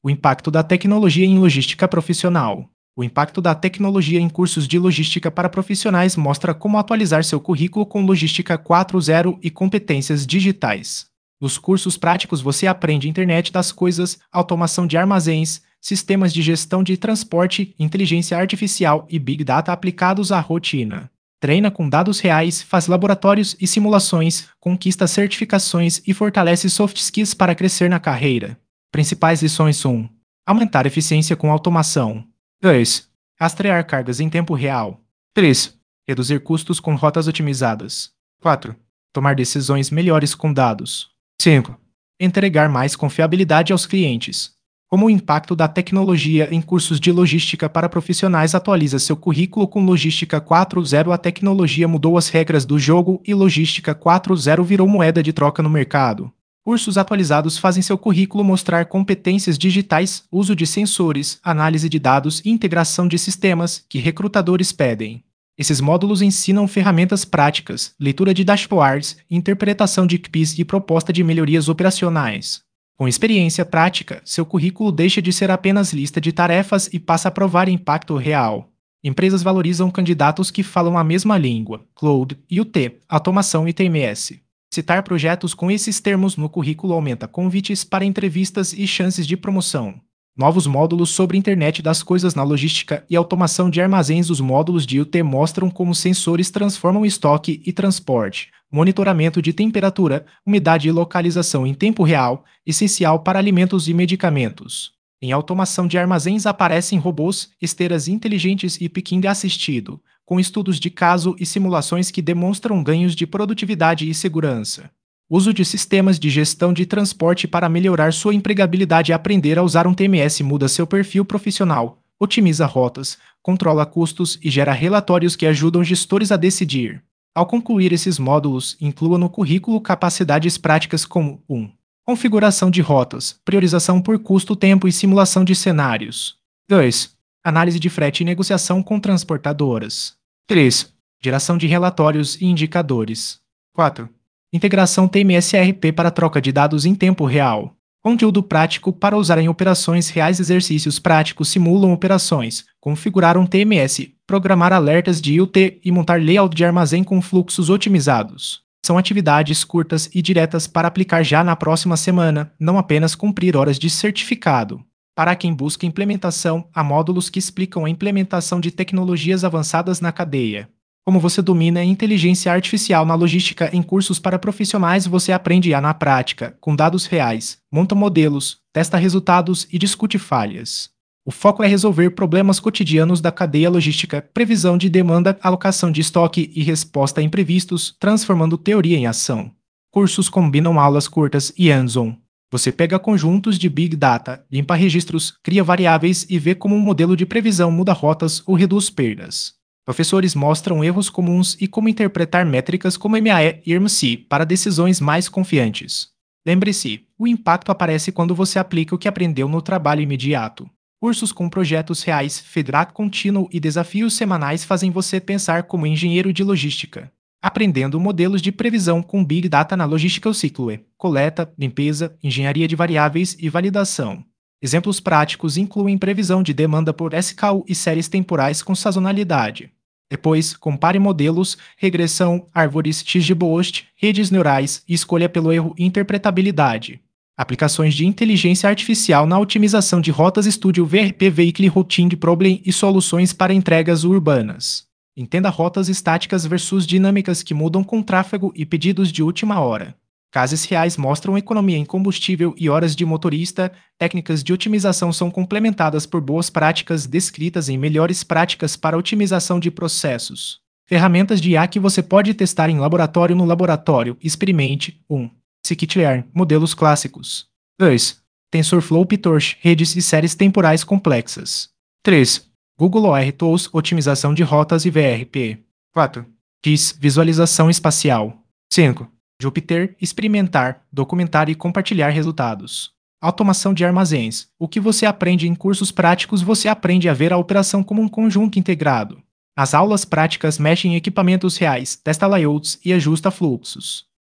O impacto da tecnologia em logística profissional. O impacto da tecnologia em cursos de logística para profissionais mostra como atualizar seu currículo com Logística 4.0 e competências digitais. Nos cursos práticos você aprende internet das coisas, automação de armazéns, sistemas de gestão de transporte, inteligência artificial e Big Data aplicados à rotina. Treina com dados reais, faz laboratórios e simulações, conquista certificações e fortalece soft skills para crescer na carreira. Principais lições 1. Aumentar eficiência com automação. 2. Rastrear cargas em tempo real. 3. Reduzir custos com rotas otimizadas. 4. Tomar decisões melhores com dados. 5. Entregar mais confiabilidade aos clientes. Como o impacto da tecnologia em cursos de logística para profissionais atualiza seu currículo com Logística 4.0. A tecnologia mudou as regras do jogo e Logística 4.0 virou moeda de troca no mercado. Cursos atualizados fazem seu currículo mostrar competências digitais, uso de sensores, análise de dados e integração de sistemas que recrutadores pedem. Esses módulos ensinam ferramentas práticas, leitura de dashboards, interpretação de KPIs e proposta de melhorias operacionais. Com experiência prática, seu currículo deixa de ser apenas lista de tarefas e passa a provar impacto real. Empresas valorizam candidatos que falam a mesma língua, Cloud, IoT, automação e TMS. Citar projetos com esses termos no currículo aumenta convites para entrevistas e chances de promoção. Novos módulos sobre internet das coisas na logística e automação de armazéns. Os módulos de IoT mostram como sensores transformam estoque e transporte, monitoramento de temperatura, umidade e localização em tempo real, essencial para alimentos e medicamentos. Em automação de armazéns aparecem robôs, esteiras inteligentes e picking assistido, com estudos de caso e simulações que demonstram ganhos de produtividade e segurança. Uso de sistemas de gestão de transporte para melhorar sua empregabilidade. Aprender a usar um TMS muda seu perfil profissional, otimiza rotas, controla custos e gera relatórios que ajudam gestores a decidir. Ao concluir esses módulos, inclua no currículo capacidades práticas como 1. Configuração de rotas, priorização por custo, tempo e simulação de cenários. 2. Análise de frete e negociação com transportadoras. 3. Geração de relatórios e indicadores. 4. Integração TMS-ERP para troca de dados em tempo real. Conteúdo prático para usar em operações reais. Exercícios práticos simulam operações, configurar um TMS, programar alertas de IoT e montar layout de armazém com fluxos otimizados. São atividades curtas e diretas para aplicar já na próxima semana, não apenas cumprir horas de certificado. Para quem busca implementação, há módulos que explicam a implementação de tecnologias avançadas na cadeia. Como você domina a inteligência artificial na logística. Em cursos para profissionais você aprende na prática, com dados reais, monta modelos, testa resultados e discute falhas. O foco é resolver problemas cotidianos da cadeia logística, previsão de demanda, alocação de estoque e resposta a imprevistos, transformando teoria em ação. Cursos combinam aulas curtas e hands-on. Você pega conjuntos de Big Data, limpa registros, cria variáveis e vê como um modelo de previsão muda rotas ou reduz perdas. Professores mostram erros comuns e como interpretar métricas como MAE e IRMC para decisões mais confiantes. Lembre-se, o impacto aparece quando você aplica o que aprendeu no trabalho imediato. Cursos com projetos reais, feedback contínuo e desafios semanais fazem você pensar como engenheiro de logística. Aprendendo modelos de previsão com Big Data na logística. O ciclo é coleta, limpeza, engenharia de variáveis e validação. Exemplos práticos incluem previsão de demanda por SKU e séries temporais com sazonalidade. Depois, compare modelos, regressão, árvores XGBoost, redes neurais e escolha pelo erro e interpretabilidade. Aplicações de inteligência artificial na otimização de rotas. Estude o VRP Vehicle Routing Problem e soluções para entregas urbanas. Entenda rotas estáticas versus dinâmicas que mudam com tráfego e pedidos de última hora. Casos reais mostram economia em combustível e horas de motorista. Técnicas de otimização são complementadas por boas práticas descritas em melhores práticas para otimização de processos. Ferramentas de IA que você pode testar em laboratório. No laboratório, experimente 1. Scikit-learn, modelos clássicos. 2. TensorFlow, PyTorch, redes e séries temporais complexas. 3. Google OR Tools, otimização de rotas e VRP. 4. GIS, visualização espacial. 5. Jupyter, experimentar, documentar e compartilhar resultados. Automação de armazéns. O que você aprende em cursos práticos você aprende a ver a operação como um conjunto integrado. As aulas práticas mexem em equipamentos reais, testa layouts e ajusta fluxos.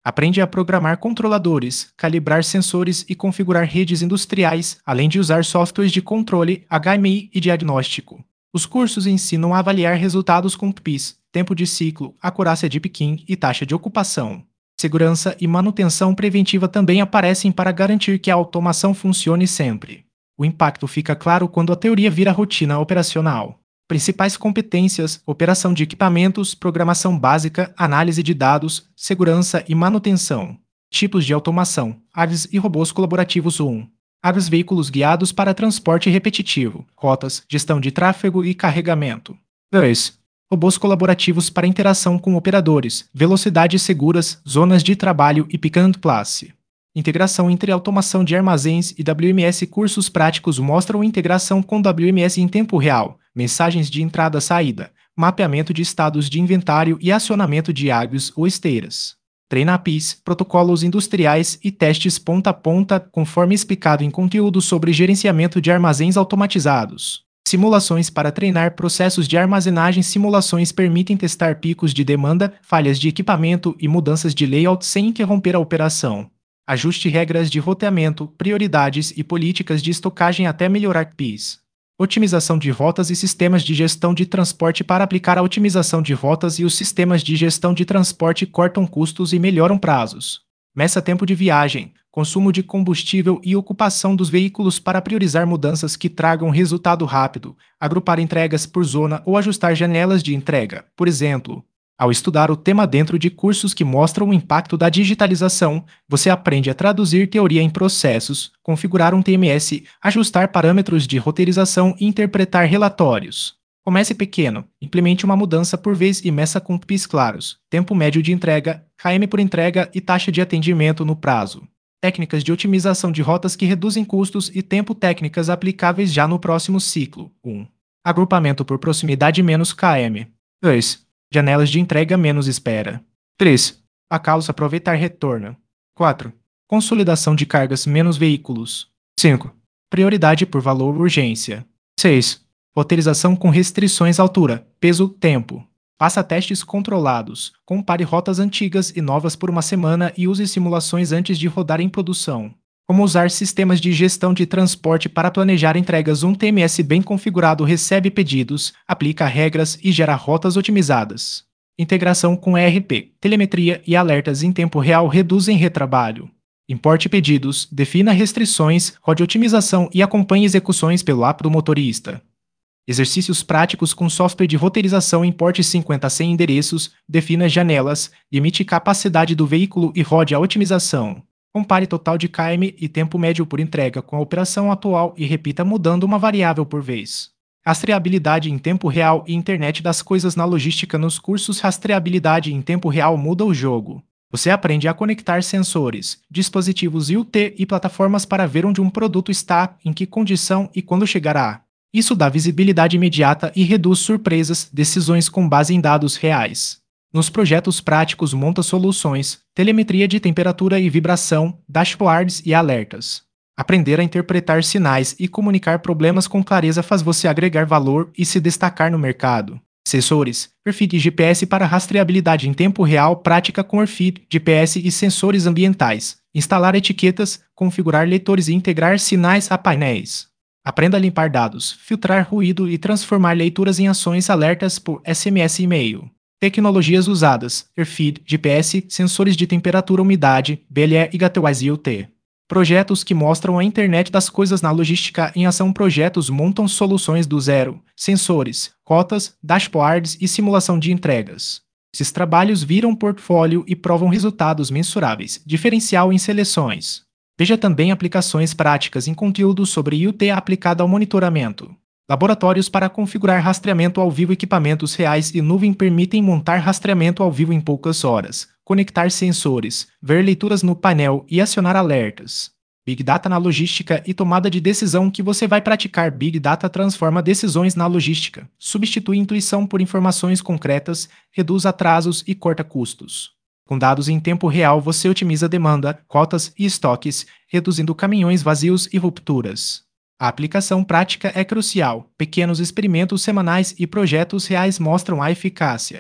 Aprende a programar controladores, calibrar sensores e configurar redes industriais, além de usar softwares de controle, HMI e diagnóstico. Os cursos ensinam a avaliar resultados com PIS, tempo de ciclo, acurácia de piquim e taxa de ocupação. Segurança e manutenção preventiva também aparecem para garantir que a automação funcione sempre. O impacto fica claro quando a teoria vira rotina operacional. Principais competências: operação de equipamentos, programação básica, análise de dados, segurança e manutenção. Tipos de automação: AGVs e robôs colaborativos 1. AGVs, veículos guiados para transporte repetitivo, rotas, gestão de tráfego e carregamento. 2. Robôs colaborativos para interação com operadores, velocidades seguras, zonas de trabalho e pick and place. Integração entre automação de armazéns e WMS. Cursos práticos mostram integração com WMS em tempo real, mensagens de entrada-saída, mapeamento de estados de inventário e acionamento de AGVs ou esteiras. Treina APIs, protocolos industriais e testes ponta a ponta, conforme explicado em conteúdo sobre gerenciamento de armazéns automatizados. Simulações para treinar processos de armazenagem. Simulações permitem testar picos de demanda, falhas de equipamento e mudanças de layout sem interromper a operação. Ajuste regras de roteamento, prioridades e políticas de estocagem até melhorar PIS. Otimização de rotas e sistemas de gestão de transporte. Para aplicar a otimização de rotas e os sistemas de gestão de transporte cortam custos e melhoram prazos. Meça tempo de viagem, consumo de combustível e ocupação dos veículos para priorizar mudanças que tragam resultado rápido, agrupar entregas por zona ou ajustar janelas de entrega, por exemplo. Ao estudar o tema dentro de cursos que mostram o impacto da digitalização, você aprende a traduzir teoria em processos, configurar um TMS, ajustar parâmetros de roteirização e interpretar relatórios. Comece pequeno, implemente uma mudança por vez e meça com PIS claros, tempo médio de entrega, KM por entrega e taxa de atendimento no prazo. Técnicas de otimização de rotas que reduzem custos e tempo. Técnicas aplicáveis já no próximo ciclo. 1. Agrupamento por proximidade menos KM. 2. Janelas de entrega menos espera. 3. A causa aproveitar retorno. 4. Consolidação de cargas menos veículos. 5. Prioridade por valor urgência. 6. Roteirização com restrições altura, peso, tempo. Faça testes controlados. Compare rotas antigas e novas por uma semana e use simulações antes de rodar em produção. Como usar sistemas de gestão de transporte para planejar entregas. Um TMS bem configurado recebe pedidos, aplica regras e gera rotas otimizadas. Integração com ERP, telemetria e alertas em tempo real reduzem retrabalho. Importe pedidos, defina restrições, rode otimização e acompanhe execuções pelo app do motorista. Exercícios práticos com software de roteirização. Importe 50 a 100 endereços, defina janelas, limite capacidade do veículo e rode a otimização. Compare total de KM e tempo médio por entrega com a operação atual e repita mudando uma variável por vez. Rastreabilidade em tempo real e internet das coisas na logística. Nos cursos Rastreabilidade em tempo real muda o jogo. Você aprende a conectar sensores, dispositivos IoT e plataformas para ver onde um produto está, em que condição e quando chegará. Isso dá visibilidade imediata e reduz surpresas, decisões com base em dados reais. Nos projetos práticos monta soluções, telemetria de temperatura e vibração, dashboards e alertas. Aprender a interpretar sinais e comunicar problemas com clareza faz você agregar valor e se destacar no mercado. Sensores, RFID e GPS para rastreabilidade em tempo real. Prática com RFID, GPS e sensores ambientais. Instalar etiquetas, configurar leitores e integrar sinais a painéis. Aprenda a limpar dados, filtrar ruído e transformar leituras em ações alertas por SMS e e-mail. Tecnologias usadas: RFID, GPS, sensores de temperatura, umidade, BLE e Gatewise IoT. Projetos que mostram a internet das coisas na logística em ação. Projetos montam soluções do zero, sensores, rotas, dashboards e simulação de entregas. Esses trabalhos viram portfólio e provam resultados mensuráveis, diferencial em seleções. Veja também aplicações práticas em conteúdo sobre IoT aplicada ao monitoramento. Laboratórios para configurar rastreamento ao vivo. Equipamentos reais e nuvem permitem montar rastreamento ao vivo em poucas horas, conectar sensores, ver leituras no painel e acionar alertas. Big Data na logística e tomada de decisão. Que você vai praticar. Big Data transforma decisões na logística, substitui intuição por informações concretas, reduz atrasos e corta custos. Com dados em tempo real, você otimiza demanda, rotas e estoques, reduzindo caminhões vazios e rupturas. A aplicação prática é crucial. Pequenos experimentos semanais e projetos reais mostram a eficácia.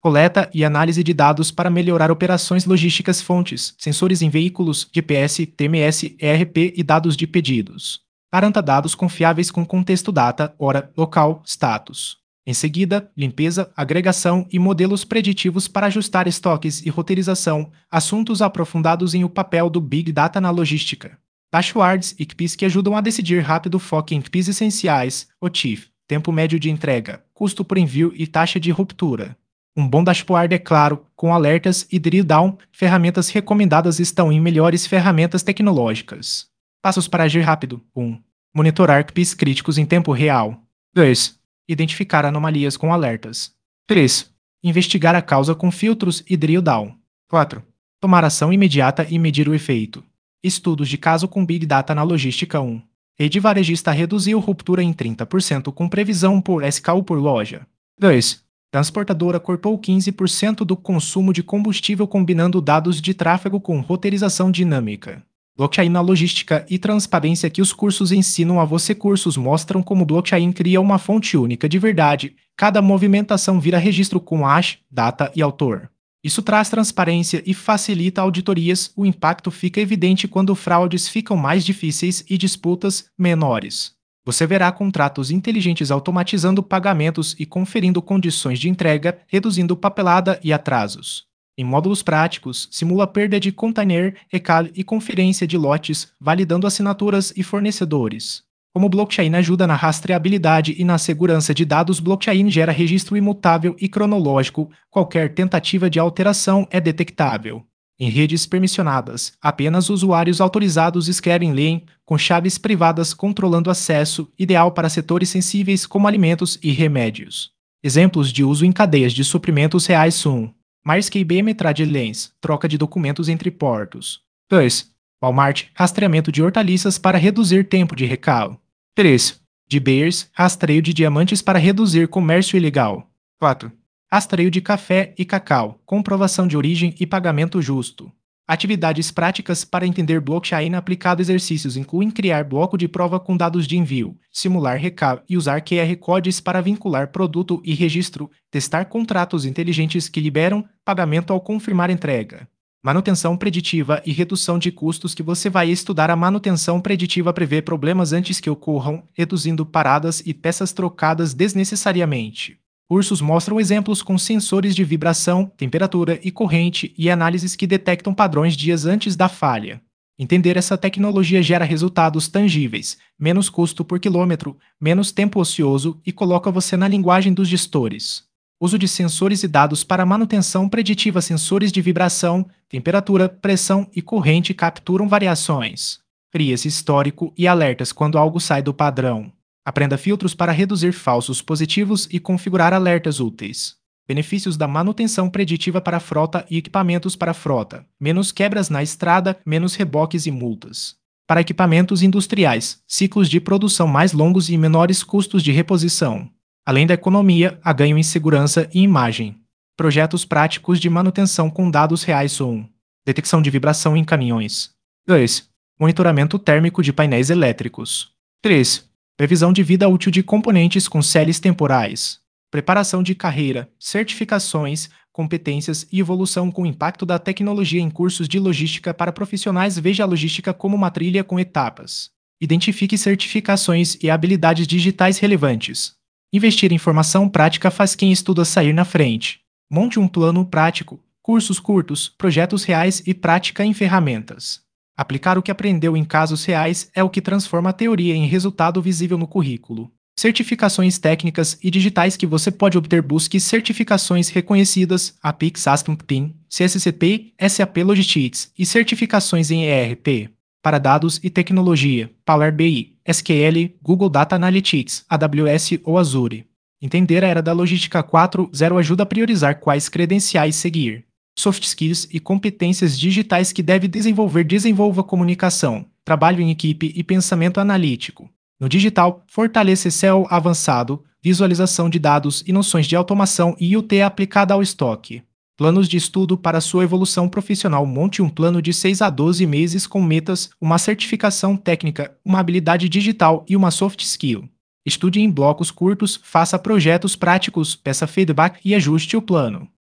coleta e análise de dados para melhorar operações logísticas, fontes, sensores em veículos, GPS, TMS, ERP e dados de pedidos. Garanta dados confiáveis com contexto data, hora, local, status. Em seguida, limpeza, agregação e modelos preditivos para ajustar estoques e roteirização, assuntos aprofundados em o papel do Big Data na logística. Dashboards e KPIs que ajudam a decidir rápido, foco em KPIs essenciais, OTIF, tempo médio de entrega, custo por envio e taxa de ruptura. Um bom dashboard é claro, com alertas e drill down, ferramentas recomendadas estão em melhores ferramentas tecnológicas. Passos para agir rápido. 1. Monitorar KPIs críticos em tempo real. 2. Identificar anomalias com alertas. 3. Investigar a causa com filtros e drill down. 4. Tomar ação imediata e medir o efeito. Estudos de caso com Big Data na logística. 1. Rede varejista reduziu ruptura em 30% com previsão por SKU por loja. 2. Transportadora cortou 15% do consumo de combustível combinando dados de tráfego com roteirização dinâmica. Blockchain na logística e transparência que os cursos ensinam a você. Cursos mostram como blockchain cria uma fonte única de verdade. Cada movimentação vira registro com hash, data e autor. Isso traz transparência e facilita auditorias. O impacto fica evidente quando fraudes ficam mais difíceis e disputas menores. Você verá contratos inteligentes automatizando pagamentos e conferindo condições de entrega, reduzindo papelada e atrasos. Em módulos práticos, simula perda de container, recall e conferência de lotes, validando assinaturas e fornecedores. Como blockchain ajuda na rastreabilidade e na segurança de dados, blockchain gera registro imutável e cronológico, qualquer tentativa de alteração é detectável. Em redes permissionadas, apenas usuários autorizados escrevem lei, com chaves privadas controlando acesso, ideal para setores sensíveis como alimentos e remédios. Exemplos de uso em cadeias de suprimentos reais são MySQL Trade-Lanes, troca de documentos entre portos. 2. Walmart, rastreamento de hortaliças para reduzir tempo de recall. 3. De Beers, rastreio de diamantes para reduzir comércio ilegal. 4. Rastreio de café e cacau, comprovação de origem e pagamento justo. Atividades práticas para entender blockchain aplicado. Exercícios incluem criar bloco de prova com dados de envio, simular recall e usar QR codes para vincular produto e registro, testar contratos inteligentes que liberam pagamento ao confirmar entrega. Manutenção preditiva e redução de custos que você vai estudar. A manutenção preditiva prevê problemas antes que ocorram, reduzindo paradas e peças trocadas desnecessariamente. Cursos mostram exemplos com sensores de vibração, temperatura e corrente e análises que detectam padrões dias antes da falha. Entender essa tecnologia gera resultados tangíveis, menos custo por quilômetro, menos tempo ocioso e coloca você na linguagem dos gestores. Uso de sensores e dados para manutenção preditiva. Sensores de vibração, temperatura, pressão e corrente capturam variações. Cria-se histórico e alertas quando algo sai do padrão. Aprenda filtros para reduzir falsos positivos e configurar alertas úteis. Benefícios da manutenção preditiva para frota e equipamentos. Para frota, menos quebras na estrada, menos reboques e multas. Para equipamentos industriais, ciclos de produção mais longos e menores custos de reposição. Além da economia, há ganho em segurança e imagem. Projetos práticos de manutenção com dados reais são: detecção de vibração em caminhões. 2. Monitoramento térmico de painéis elétricos. 3. Previsão de vida útil de componentes com séries temporais. Preparação de carreira, certificações, competências e evolução com o impacto da tecnologia em cursos de logística para profissionais. Veja a logística como uma trilha com etapas. Identifique certificações e habilidades digitais relevantes. Investir em formação prática faz quem estuda sair na frente. Monte um plano prático, cursos curtos, projetos reais e prática em ferramentas. Aplicar o que aprendeu em casos reais é o que transforma a teoria em resultado visível no currículo. Certificações técnicas e digitais que você pode obter. Busque certificações reconhecidas, Apix ASP.PIN, CSCP, SAP Logistics e certificações em ERP. Para dados e tecnologia, Power BI, SQL, Google Data Analytics, AWS ou Azure. Entender a era da logística 4.0 ajuda a priorizar quais credenciais seguir. Soft skills e competências digitais que deve desenvolver. Desenvolva comunicação, trabalho em equipe e pensamento analítico. No digital, fortaleça Excel avançado, visualização de dados e noções de automação e IoT aplicada ao estoque. Planos de estudo para sua evolução profissional. Monte um plano de 6 a 12 meses com metas, uma certificação técnica, uma habilidade digital e uma soft skill. Estude em blocos curtos, faça projetos práticos, peça feedback e ajuste o plano.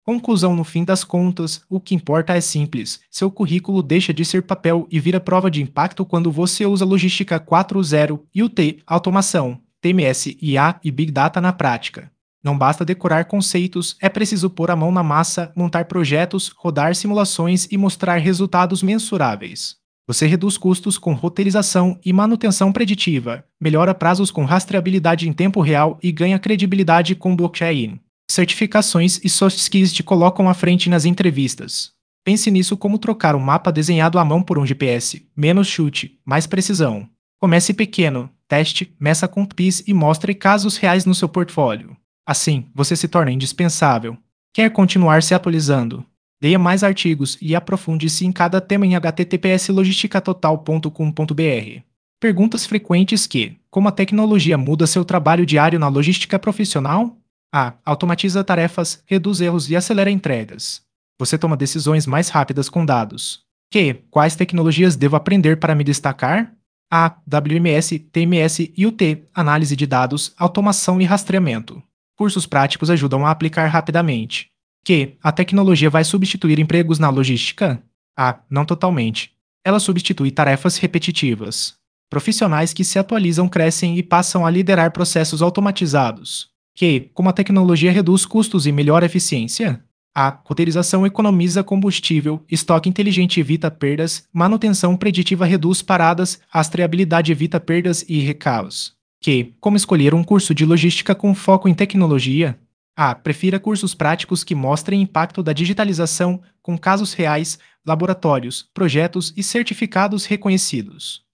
Conclusão: no fim das contas, o que importa é simples. Seu currículo deixa de ser papel e vira prova de impacto quando você usa Logística 4.0 e o T, automação, TMS, IA e Big Data na prática. Não basta decorar conceitos, é preciso pôr a mão na massa, montar projetos, rodar simulações e mostrar resultados mensuráveis. Você reduz custos com roteirização e manutenção preditiva, melhora prazos com rastreabilidade em tempo real e ganha credibilidade com blockchain. Certificações e soft skills te colocam à frente nas entrevistas. Pense nisso como trocar um mapa desenhado à mão por um GPS. Menos chute, mais precisão. Comece pequeno, teste, meça com PIS e mostre casos reais no seu portfólio. Assim, você se torna indispensável. Quer continuar se atualizando? Leia mais artigos e aprofunde-se em cada tema em https://logisticatotal.com.br. Perguntas frequentes que: como a tecnologia muda seu trabalho diário na logística profissional? A. Automatiza tarefas, reduz erros e acelera entregas. Você toma decisões mais rápidas com dados. Q. Quais tecnologias devo aprender para me destacar? A. WMS, TMS e UT, análise de dados, automação e rastreamento. Cursos práticos ajudam a aplicar rapidamente. Q. A tecnologia vai substituir empregos na logística? A. Não totalmente. Ela substitui tarefas repetitivas. Profissionais que se atualizam crescem e passam a liderar processos automatizados. Q. Como a tecnologia reduz custos e melhora a eficiência? A. Roteirização economiza combustível, estoque inteligente evita perdas, manutenção preditiva reduz paradas, rastreabilidade evita perdas e recaos. Q. Como escolher um curso de logística com foco em tecnologia? A. Prefira cursos práticos que mostrem impacto da digitalização com casos reais, laboratórios, projetos e certificados reconhecidos.